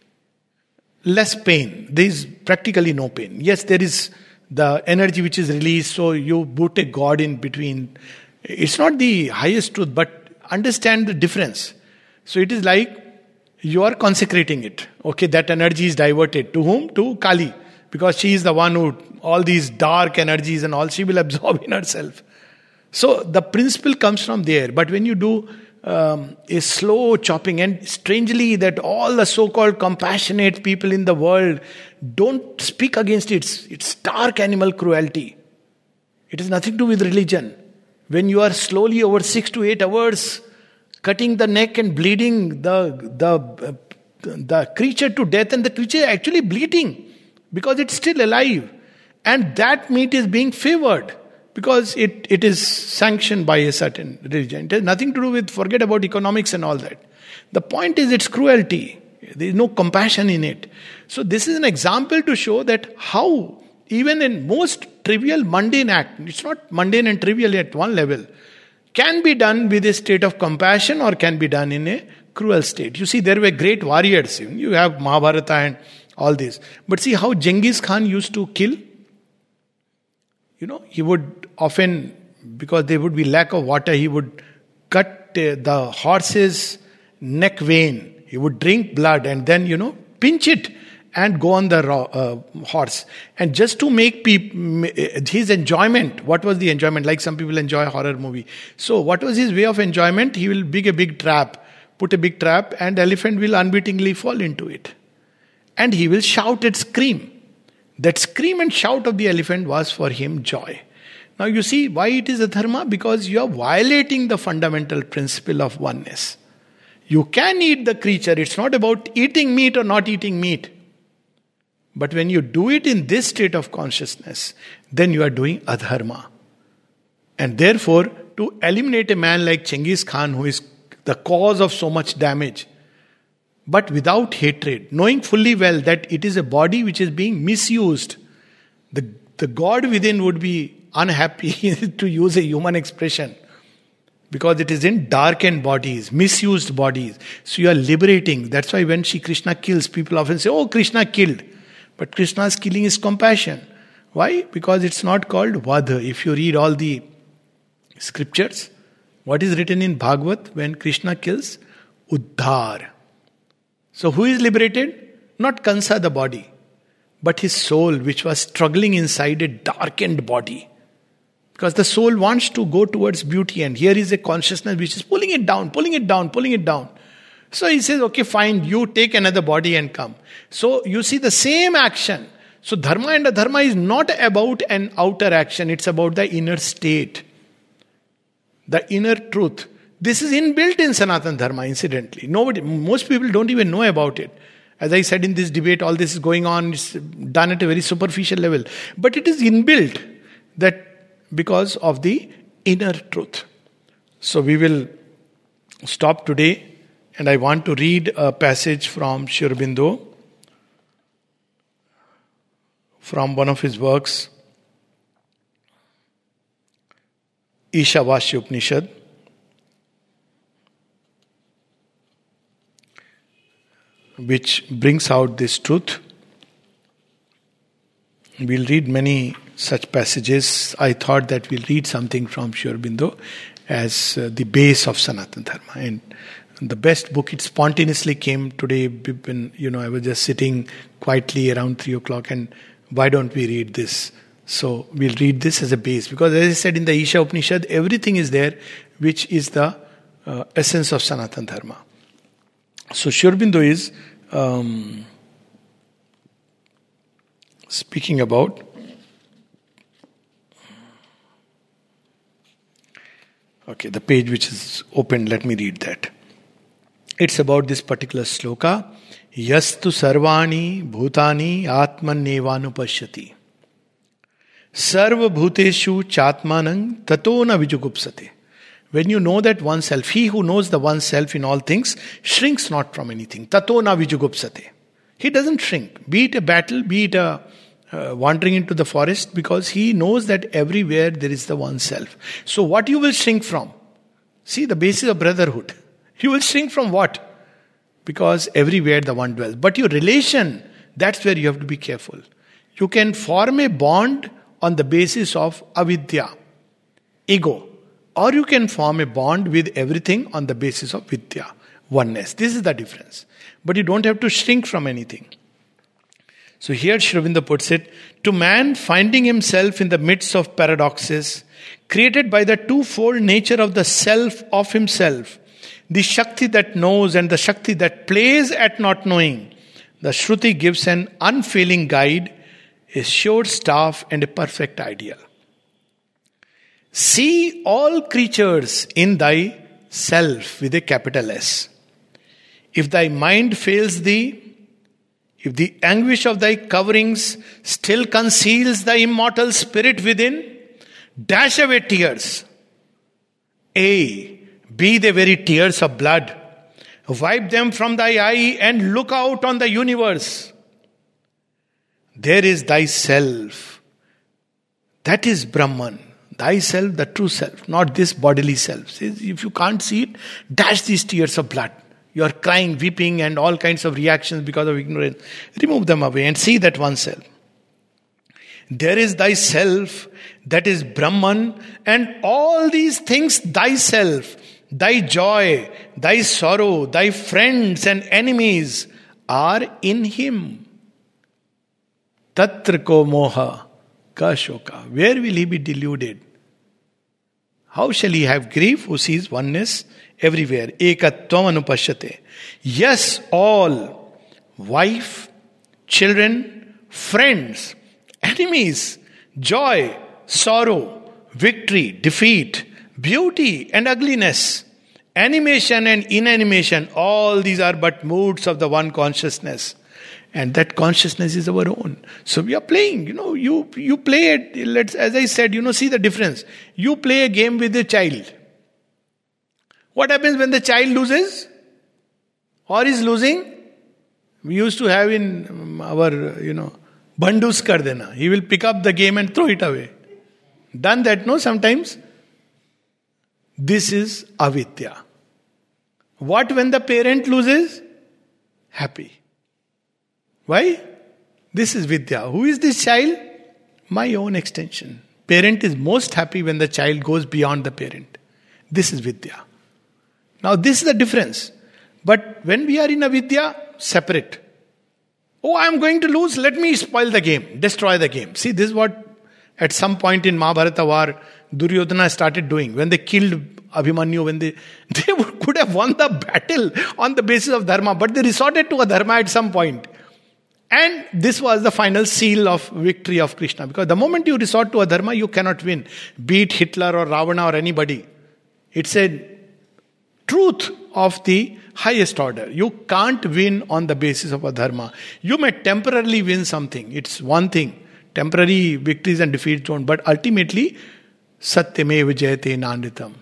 less pain. There is practically no pain. Yes, there is the energy which is released. So you put a God in between. It's not the highest truth, but understand the difference. So it is like you are consecrating it. Okay, that energy is diverted. To whom? To Kali. Because she is the one who, all these dark energies and all, she will absorb in herself. So the principle comes from there. But when you do um, a slow chopping, and strangely that all the so-called compassionate people in the world don't speak against it. It's, it's dark animal cruelty. It has nothing to do with religion. When you are slowly over six to eight hours cutting the neck and bleeding the, the, uh, the creature to death, and the creature is actually bleeding because it's still alive. And that meat is being favored because it, it is sanctioned by a certain religion. It has nothing to do with, forget about economics and all that. The point is it's cruelty. There is no compassion in it. So this is an example to show that how even in most trivial mundane act, it's not mundane and trivial at one level, can be done with a state of compassion or can be done in a cruel state. You see, there were great warriors. You have Mahabharata and all this. But see how Genghis Khan used to kill. You know, he would often, because there would be lack of water, he would cut uh, the horse's neck vein. He would drink blood and then, you know, pinch it and go on the uh, horse. And just to make peop- his enjoyment, what was the enjoyment? Like some people enjoy a horror movie. So what was his way of enjoyment? He will dig a big trap, put a big trap, and elephant will unwittingly fall into it. And he will shout and scream. That scream and shout of the elephant was for him joy. Now you see why it is a dharma? Because you are violating the fundamental principle of oneness. You can eat the creature. It's not about eating meat or not eating meat. But when you do it in this state of consciousness, then you are doing adharma. And therefore, to eliminate a man like Genghis Khan, who is the cause of so much damage, but without hatred, knowing fully well that it is a body which is being misused, the, the God within would be unhappy to use a human expression, because it is in darkened bodies, misused bodies. So you are liberating. That's why when Shri Krishna kills, people often say, oh, Krishna killed. But Krishna's killing is compassion. Why? Because it's not called Vadha. If you read all the scriptures, what is written in Bhagavad when Krishna kills? Uddhar. So who is liberated? Not Kansa, the body, but his soul, which was struggling inside a darkened body. Because the soul wants to go towards beauty, and here is a consciousness which is pulling it down, pulling it down, pulling it down. So he says, okay, fine, you take another body and come. So you see the same action. So dharma and adharma is not about an outer action, it's about the inner state, the inner truth. This is inbuilt in Sanatana Dharma, incidentally. Nobody, most people don't even know about it. As I said in this debate, all this is going on, it's done at a very superficial level. But it is inbuilt, that because of the inner truth. So we will stop today And I want to read a passage from Sri Aurobindo, from one of his works, Ishavasya Upanishad. Which brings out this truth. We'll read many such passages. I thought that we'll read something from Sri Aurobindo as uh, the base of Sanatana Dharma. And the best book, it spontaneously came today. When, you know, I was just sitting quietly around three o'clock, and why don't we read this? So we'll read this as a base. Because as I said in the Isha Upanishad, everything is there which is the uh, essence of Sanatana Dharma. So Sri Aurobindo is um, speaking about okay, the page which is open, let me read that. It's about this particular sloka. Yastu sarvani bhutani atmanevanu sarva bhuteshu chatmanang tato na vijugupsate. When you know that oneself, he who knows the oneself in all things shrinks not from anything. Tato na vijugupsate. He doesn't shrink. Be it a battle, be it a uh, wandering into the forest, because he knows that everywhere there is the oneself. So what you will shrink from? See, the basis of brotherhood. You will shrink from what? Because everywhere the one dwells. But your relation, that's where you have to be careful. You can form a bond on the basis of avidya, ego. Or you can form a bond with everything on the basis of vidya, oneness. This is the difference. But you don't have to shrink from anything. So here Sri Aurobindo puts it, to man finding himself in the midst of paradoxes, created by the twofold nature of the self of himself, the Shakti that knows and the Shakti that plays at not knowing, the Shruti gives an unfailing guide, a sure staff and a perfect ideal. See all creatures in thy self with a capital S. If thy mind fails thee, if the anguish of thy coverings still conceals the immortal spirit within, dash away tears. Ay, be they very tears of blood. Wipe them from thy eye and look out on the universe. There is thyself. That is Brahman. Thyself, the true self, not this bodily self. If you can't see it, dash these tears of blood. You are crying, weeping, and all kinds of reactions because of ignorance. Remove them away and see that oneself. There is thyself, that is Brahman, and all these things thyself, thy joy, thy sorrow, thy friends and enemies are in him. Tatra ko moha ka shoka. Where will he be deluded? How shall he have grief who sees oneness everywhere? Ekatvam anupashyate. Yes, all, wife, children, friends, enemies, joy, sorrow, victory, defeat, beauty and ugliness, animation and inanimation, all these are but moods of the one consciousness. And that consciousness is our own. So we are playing, you know, you you play it, let's, as I said, you know, see the difference. You play a game with a child. What happens when the child loses? Or is losing? We used to have in our, you know, bandus kar dena. He will pick up the game and throw it away. Done that, no, sometimes? This is avidya. What when the parent loses? Happy. Why? This is vidya. Who is this child? My own extension. Parent is most happy when the child goes beyond the parent. This is vidya. Now this is the difference. But when we are in avidya, separate. Oh, I am going to lose. Let me spoil the game. Destroy the game. See, this is what at some point in Mahabharata war, Duryodhana started doing. When they killed Abhimanyu, when they, they could have won the battle on the basis of dharma, but they resorted to a dharma at some point. And this was the final seal of victory of Krishna. Because the moment you resort to a dharma, you cannot win. Be it Hitler or Ravana or anybody. It's a truth of the highest order. You can't win on the basis of a dharma. You may temporarily win something. It's one thing. Temporary victories and defeats don't. But ultimately, Satyameva Jayate Nandritam.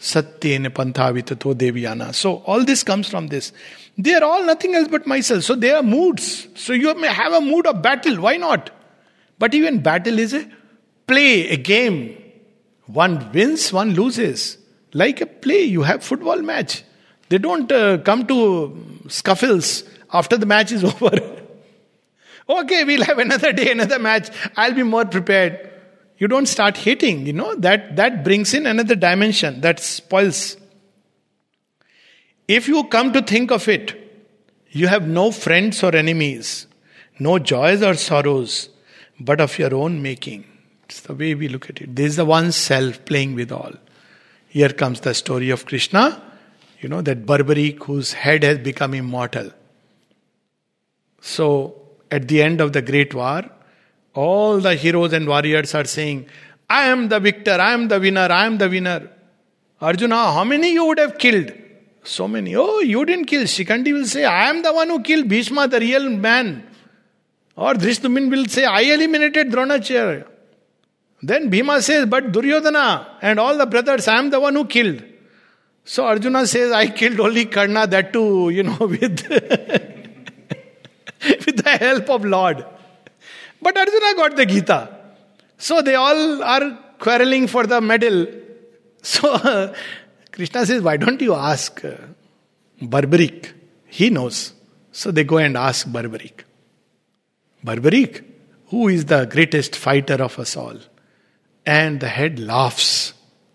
Satyena panthavitato devyana. So all this comes from this. They are all nothing else but myself. So they are moods. So you may have a mood of battle. Why not? But even battle is a play, a game. One wins, one loses. Like a play, you have football match. They don't uh, come to scuffles after the match is over. Okay, we'll have another day, another match. I'll be more prepared. You don't start hating, you know. That, that brings in another dimension. That spoils. If you come to think of it, you have no friends or enemies, no joys or sorrows, but of your own making. It's the way we look at it. This is the one self playing with all. Here comes the story of Krishna, you know, that Barbarik whose head has become immortal. So, at the end of the great war, all the heroes and warriors are saying, I am the victor, I am the winner, I am the winner. Arjuna, how many you would have killed? So many. Oh, you didn't kill. Shikhandi will say, I am the one who killed Bhishma, the real man. Or Drishtamin will say, I eliminated Dronacharya. Then Bhima says, but Duryodhana and all the brothers, I am the one who killed. So Arjuna says, I killed only Karna, that too, you know, with, with the help of Lord. But Arjuna got the Gita. So they all are quarreling for the medal. So uh, Krishna says, why don't you ask uh, Barbarik? He knows. So they go and ask Barbarik. Barbarik, who is the greatest fighter of us all? And the head laughs.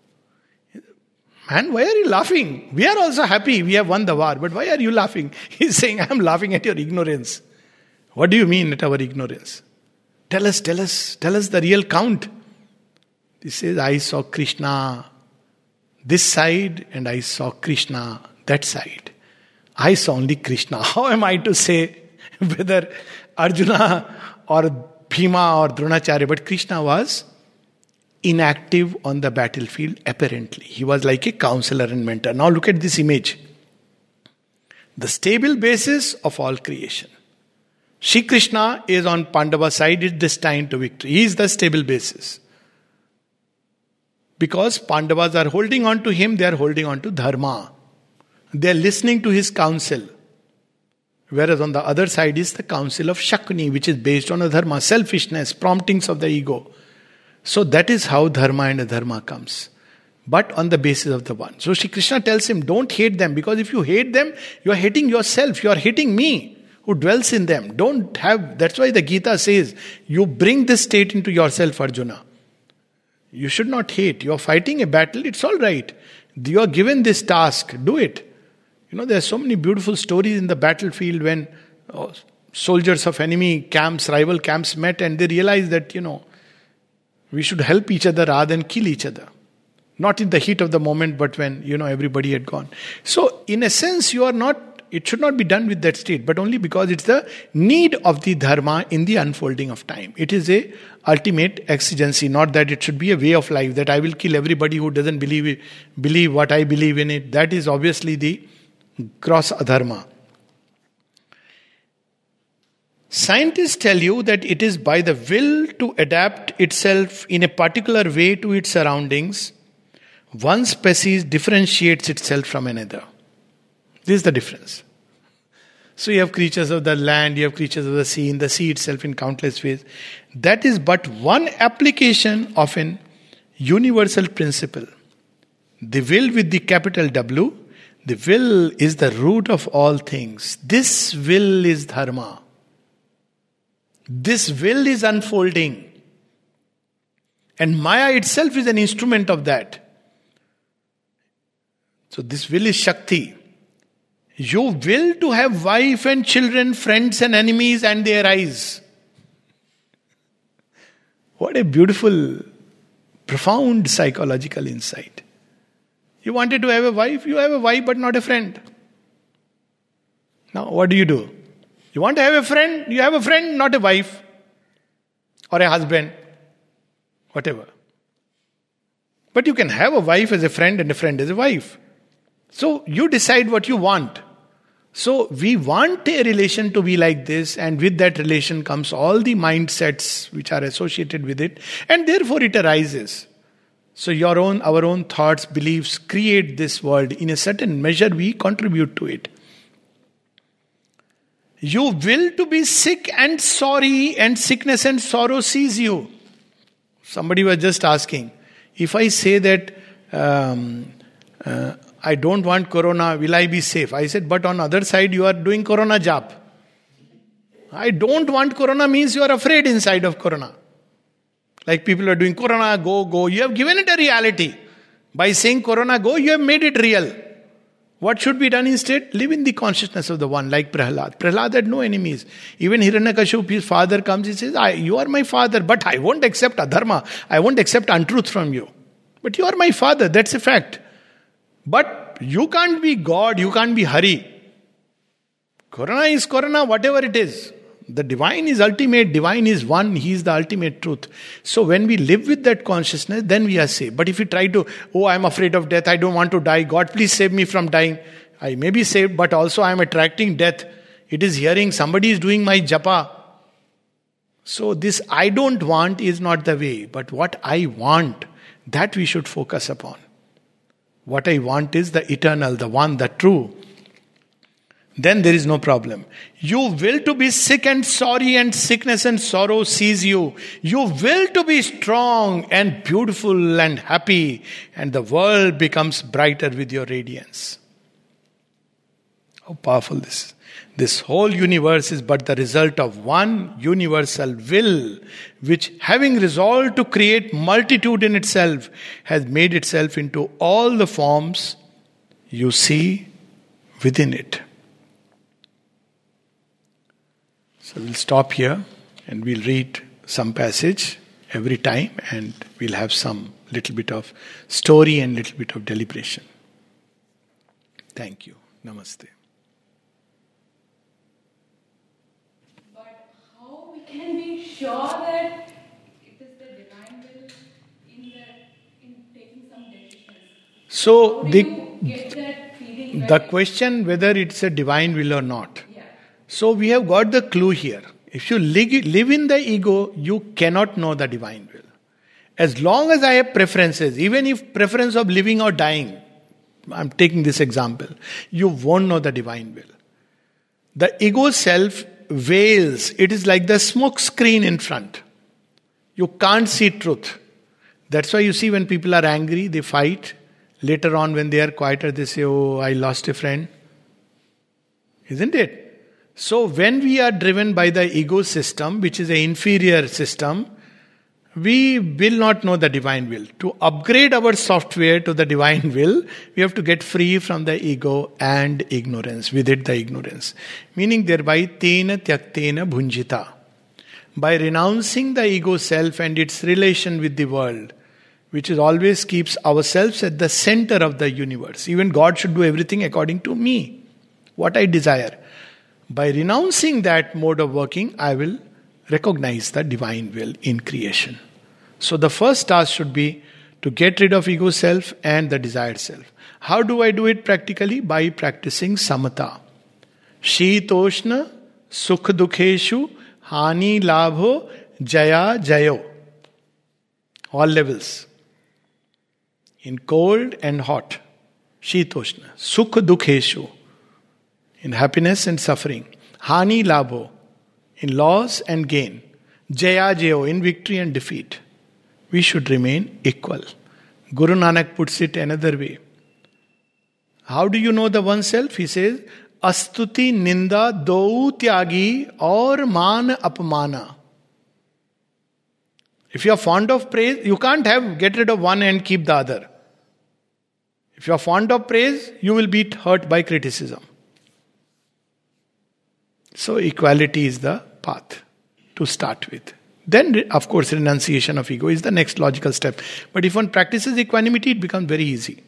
Man, why are you laughing? We are also happy we have won the war. But why are you laughing? He's saying, I am laughing at your ignorance. What do you mean at our ignorance? Tell us, tell us, tell us the real count. He says, I saw Krishna this side and I saw Krishna that side. I saw only Krishna. How am I to say whether Arjuna or Bhima or Dronacharya? But Krishna was inactive on the battlefield, apparently. He was like a counselor and mentor. Now look at this image. The stable basis of all creation. Shri Krishna is on Pandava side, is destined to victory. He is the stable basis. Because Pandavas are holding on to him, they are holding on to Dharma. They are listening to his counsel. Whereas on the other side is the counsel of Shakuni, which is based on a Dharma, selfishness, promptings of the ego. So that is how Dharma and Adharma comes. But on the basis of the one. So Shri Krishna tells him, don't hate them, because if you hate them, you are hating yourself, you are hating me, who dwells in them. Don't have, that's why the Gita says, you bring this state into yourself, Arjuna. You should not hate. You are fighting a battle, it's all right. You are given this task, do it. You know, there are so many beautiful stories in the battlefield when oh, soldiers of enemy camps, rival camps met and they realized that, you know, we should help each other rather than kill each other. Not in the heat of the moment, but when, you know, everybody had gone. So, in a sense, you are not, it should not be done with that state, but only because it's the need of the dharma in the unfolding of time. It is a ultimate exigency, not that it should be a way of life, that I will kill everybody who doesn't believe it, believe what I believe in it. That is obviously the gross adharma. Scientists tell you that it is by the will to adapt itself in a particular way to its surroundings, one species differentiates itself from another. This is the difference. So you have creatures of the land, you have creatures of the sea, in the sea itself in countless ways. That is but one application of an universal principle. The will with the capital W, the will is the root of all things. This will is dharma. This will is unfolding. And Maya itself is an instrument of that. So this will is Shakti. You will to have wife and children, friends and enemies, and they arise. What a beautiful, profound psychological insight. You wanted to have a wife, you have a wife but not a friend. Now what do you do? You want to have a friend, you have a friend, not a wife. Or a husband. Whatever. But you can have a wife as a friend and a friend as a wife. So you decide what you want. So we want a relation to be like this, and with that relation comes all the mindsets which are associated with it, and therefore it arises. So your own, our own thoughts, beliefs create this world. In a certain measure, we contribute to it. You will to be sick and sorry, and sickness and sorrow seize you. Somebody was just asking, if I say that um, uh, I don't want corona, will I be safe? I said, but on other side you are doing corona job. I don't want corona means you are afraid inside of corona. Like people are doing corona, go, go. You have given it a reality. By saying corona, go, you have made it real. What should be done instead? Live in the consciousness of the one, like Prahlad. Prahlad had no enemies. Even Hiranyakashipu, his father comes, he says, I, you are my father, but I won't accept adharma. I won't accept untruth from you. But you are my father, that's a fact. But you can't be God, you can't be Hari. Corona is Corona, whatever it is. The divine is ultimate, divine is one, he is the ultimate truth. So when we live with that consciousness, then we are safe. But if we try to, oh, I am afraid of death, I don't want to die, God please save me from dying. I may be saved, but also I am attracting death. It is hearing, somebody is doing my japa. So this I don't want is not the way, but what I want, that we should focus upon. What I want is the eternal, the one, the true. Then there is no problem. You will to be sick and sorry, and sickness and sorrow seize you. You will to be strong and beautiful and happy, and the world becomes brighter with your radiance. How powerful this is. This whole universe is but the result of one universal will, which, having resolved to create multitude in itself, has made itself into all the forms you see within it. So we'll stop here and we'll read some passage every time, and we'll have some little bit of story and little bit of deliberation. Thank you. Namaste. But how we can be sure that it is the divine will in the in taking some decisions? So How do the you get that feeling? the right? question whether it's a divine will or not. Yeah. So we have got the clue here. If you lig- live in the ego, you cannot know the divine will. As long as I have preferences, even if preference of living or dying, I'm taking this example, you won't know the divine will. The ego self veils. It is like the smoke screen in front. You can't see truth. That's why you see when people are angry, they fight. Later on when they are quieter, they say, oh, I lost a friend. Isn't it? So when we are driven by the ego system, which is an inferior system, we will not know the divine will. To upgrade our software to the divine will, we have to get free from the ego and ignorance, with it the ignorance. Meaning thereby, tena tyaktena bhunjita. By renouncing the ego self and its relation with the world, which is always keeps ourselves at the center of the universe. Even God should do everything according to me, what I desire. By renouncing that mode of working, I will recognize the divine will in creation. So the first task should be to get rid of ego self and the desired self. How do I do it practically? By practicing samatha. Shitoshna sukh dukheshu hani labho jaya jayo. All levels. In cold and hot. Shitoshna. Sukh dukheshu. In happiness and suffering. Hani labho. In loss and gain. Jaya jayo. In victory and defeat. We should remain equal. Guru Nanak puts it another way. How do you know the oneself? He says, Astuti ninda dou tyagi or man apmana. If you are fond of praise, you can't have get rid of one and keep the other. If you are fond of praise, you will be hurt by criticism. So equality is the path to start with. Then, of course, renunciation of ego is the next logical step. But if one practices equanimity, it becomes very easy.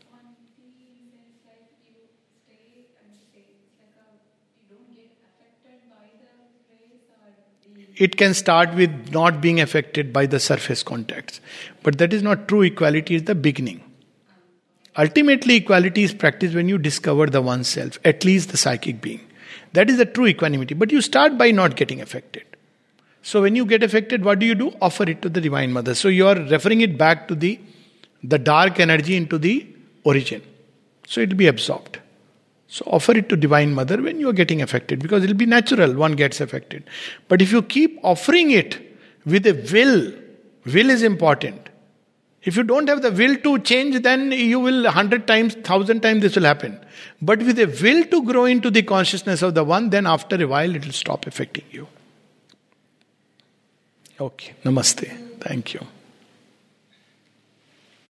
It can start with not being affected by the surface contacts. But that is not true. Equality is the beginning. Ultimately, equality is practiced when you discover the oneself, at least the psychic being. That is the true equanimity. But you start by not getting affected. So when you get affected, what do you do? Offer it to the Divine Mother. So you are referring it back to the the dark energy into the origin. So it will be absorbed. So offer it to Divine Mother when you are getting affected, because it will be natural, one gets affected. But if you keep offering it with a will, will is important. If you don't have the will to change, then you will a hundred times, thousand times this will happen. But with a will to grow into the consciousness of the one, then after a while it will stop affecting you. Okay, namaste. Thank you.